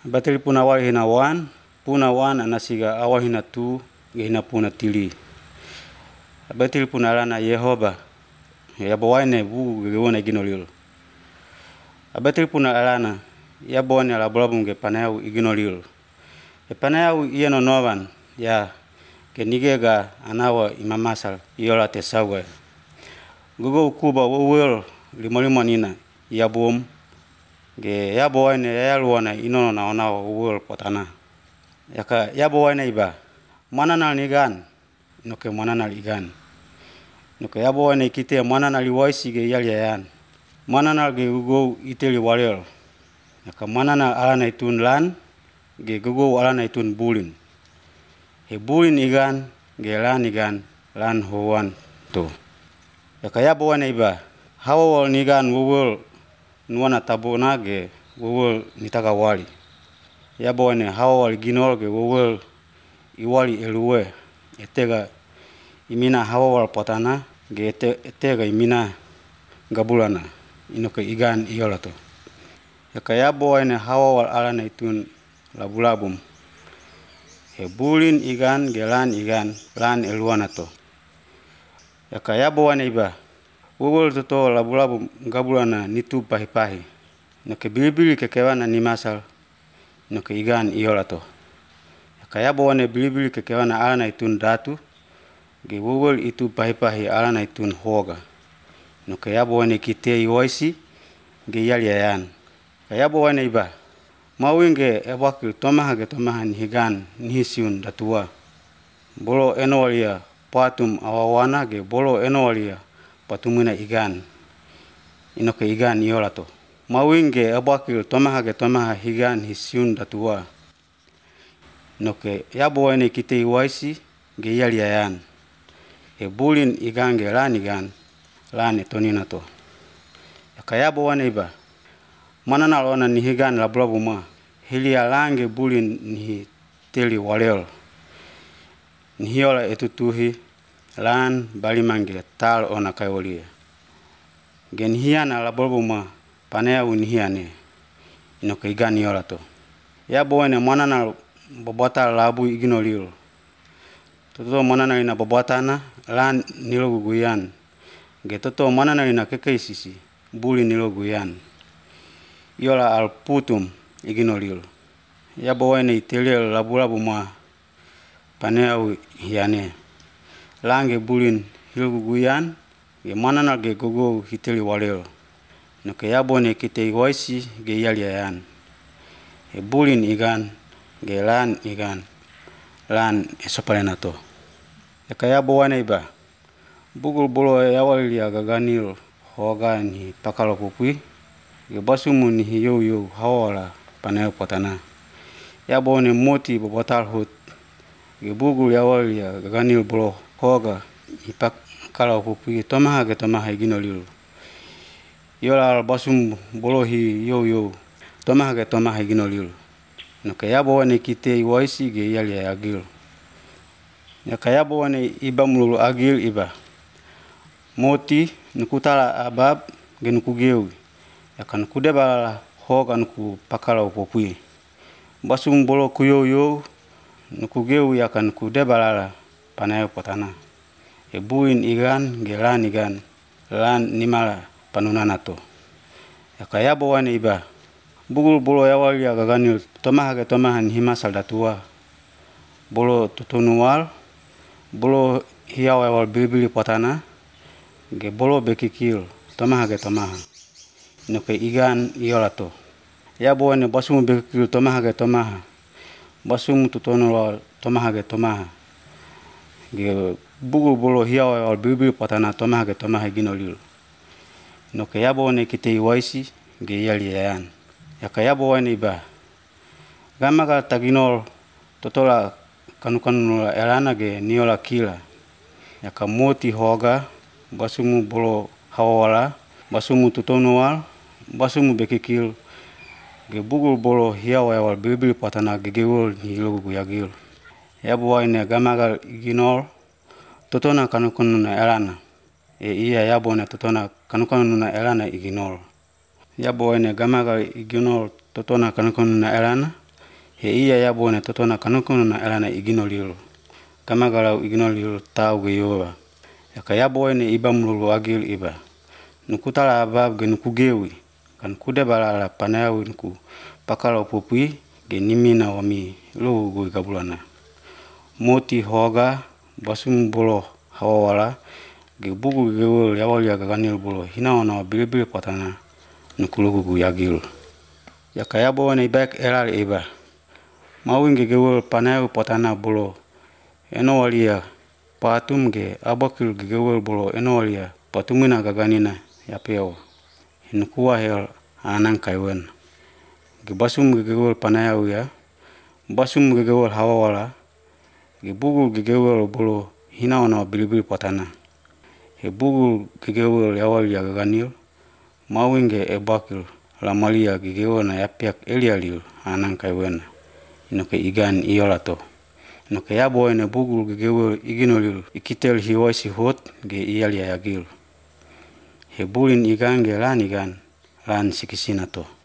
Batili puna awali hina 1, puna 1 anasiga awali hina 2, hina puna 3. Batili puna alana Yehova, yabawane bu gewona iginolilo. Batili puna alana yabone alabulabu nge panayau iginolilo. Panayau ieno novan ya ke nigega anawa imamasal iola tesawe. Gugo ukuba wowel limo nina yabum ge yabawane yaluana inono na onawa wowel potana. Yaka yabawane iba mananal nigan noke mananal igan. Noke yabawane kite mananal iwaisi ge yaliayan. Mananal ge gugo iteli walel. Yaka mananal alana itun lan ge gugo alana itun bulin. He bulin igan ge lan igan lan hoan to. Yaka yabawane iba hawawal nigan wowel nuana tabona ge wowel nitaga wali. Yabawane hawawal ginol ge wowel iwali eluwe. Etega imina hawawal potana ge etega imina gabulana inoke igan iolato. Yaka yabawane hawawal alana itun labulabum. He bulin igan ge lan eluana to. Yaka yabawane iba wowel toto labulabum gabulana nitu pahi-pahi. Noke bilibili kekewana ni masal noke igan iolato. Yaka yabawane bilibili kekewana alana itun datu ge wowel itu pahi-pahi alana itun hoga. Noke yabawane kite iwaisi ge yaliayan. Yabawane iba mawinge ebakil tomaha nihigan nihisiun datua. Bolo enowalia patum awawana ge bolo enowalia patumuna igan. Inoke igan iolato. Mawinge ebakil tomaha higan hisiun datua. Noke yabawane kite iwaisi ge yaliayan. He bulin igan ge lan etonina to. Yaka yabawane iba mananal ona nihigan labulabuma hilia lange bulin nihi teli walel. Nihiola etutuhi lan balimange tal ona kaiwalia. Gen hiana labulabuma panayau nihiane. Inoke igan iolato. Yabawane mananal bobotal labu iginolil. Toto mananal ina bobotana lan niloguguyan. Ge toto mananal ina kekeisisi bulin niloguyan. Iola al putum iginolil. Yabawane itelil labulabuma panayau hiane. Lange bulin hiloguguyan ge mananal ge gogo hiteli walel. Noke yabawane kite iwaisi ge yaliayan. He bulin igan ge lan igan lan esopalena to. Yaka yabawane iba bugul bolo yawalia gaganil hoga ni pakalo pupui ge basumu ni hiyo hawala panayau potana. Yabawane moti bobotal hut ge bugul yawalia gaganil bolo hoga ni pakalo pupui tomaha iginolil. Yola al basum bolo hiyo tomaha iginolil. Noke yabawane kite iwaisi ge yalia agil. Yaka yabawane iba mululu agil iba moti nukutala abab ge nukugeu. Yaka nukudeba hoga nuku pakala upopui. Basum bolo kuyo nukugeu yaka nukudeba lala panayau potana. He buin igan ge lan nimala panunana to. Yaka yabawane iba bugul bolo yawalia gaganil tomaha nihimasal datua. Bolo tutunual bolo hiawawal bilibili potana ge bolo bekikil tomaha. Noke igan iolato. Yabawane basumu bekikil tomaha. Basumu tutunual tomaha. Ge bugul bolo hiawawal bilibili potana tomaha iginolil. Noke yabawane kite iwaisi ge yaliayan. Yaka yabawane iba gamagal taginol totola kanukanula elana ge niola kila. Yaka moti hoga basumu bolo hawawala basumu tutunual basumu bekikil ge bugul bolo hiawawal bilibili potana gegewol nihilogugu yagil. Yabawane gamagal iginol totona kanukanuna elana. Iya yabawane totona kanukanuna elana iginol. Yabawane gamagal iginol totona kanukanuna elana He ia ya bona totona kanukono na elana igino lilo. Kama galau igino lilo tau ge yoa. Yaka ya bona iba mululu agil iba. Nukutala abab ge nukugewi. Kan kude balala panayawi nuku pakala pupui ge nimina wami lu gui gabulana. Moti hoga basum bolo hawawala ge bugu ge wol yawal ya gaganil bolo hinawana bilibili patana nukulugu gu yagil. Yaka ya bona ibak elal iba. Mawing ge wol panayawi patana bolo enowalia patum ge abakil ge wol bolo enowalia patumina gaganina yapeo. Hinukuwa hel anang kaiwen. Ge basum ge wol panayawi ya. Basum ge wol hawawala. Ge bugul ge wol bolo hinawana bilibili patana. He bugul ge wol yawal ya gaganil. Mawing ge ebakil lamalia ge wol na yapiak elialil anang kaiwen. Inoke igan iolato. Inoke ya boy ne bugul ge wol iginolil ikitel hiwaisi hot ge ial ya yagil. He bulin igan ge lan sikisinato.